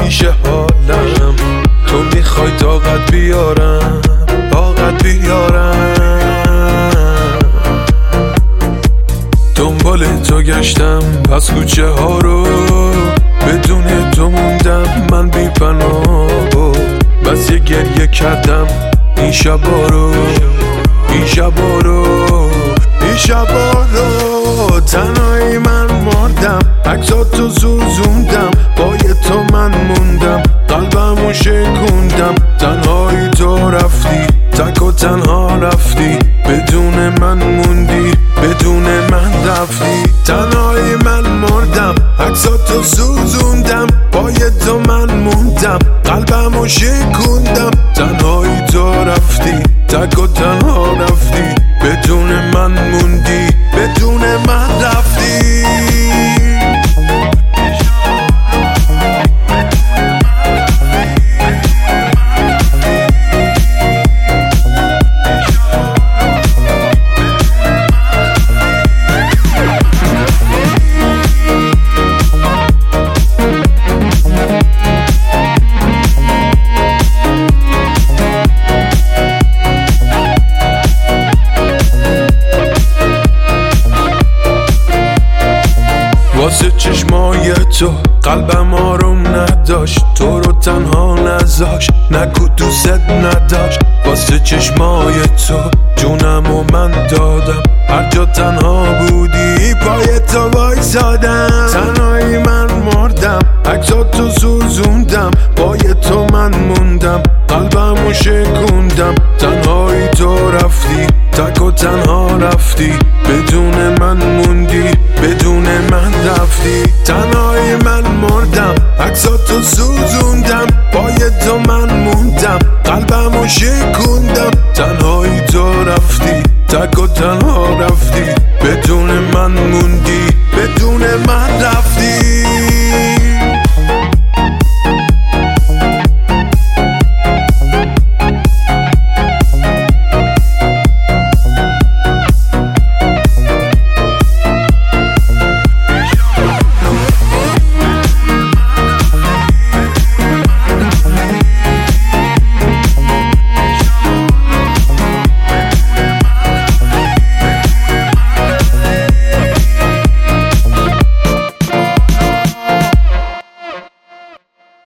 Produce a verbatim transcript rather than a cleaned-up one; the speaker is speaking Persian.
همیشه حالم. تو میخوای طاقت بیارم، طاقت بیارم. دنبال تو گشتم پس کوچه ها رو، بدون تو موندم من بی پناه. بس یه گریه کردم این شبا رو، این شبا رو، این شبا رو. تنهایی من مردم، عکساتو سوزوندم، پای تو من موندم، قلبمو شکوندم. تنهایی تو رفتی، تک و تنها رفتی، بدون من موندی، بدون من رفتی. تنهایی من مردم، عکساتو سوزوندم، پای تو من موندم، قلبمو شکوندم. تنهایی تو رفتی، تک و تنها رفتی، بدون من موندی، بدون من رفتی. واسه چشمای تو قلبم آروم نداشت، تو رو تنها نذاشت، نگو دوست نداشت. واسه چشمای تو جونم و من دادم، هر جا تنها بودی پای تو وایسادم. تنهایی من مردم، عکساتو سوزوندم، پای تو من موندم، قلبمو شکوندم. تنهایی تو رفتی، تک و تنها رفتی، بدون من موندی، بدون من رفتی. تنهایی من مردم، عکساتو سوزوندم، پای تو من موندم، قلبمو شکوندم. تنهایی تو رفتی، تک و تنها رفتی،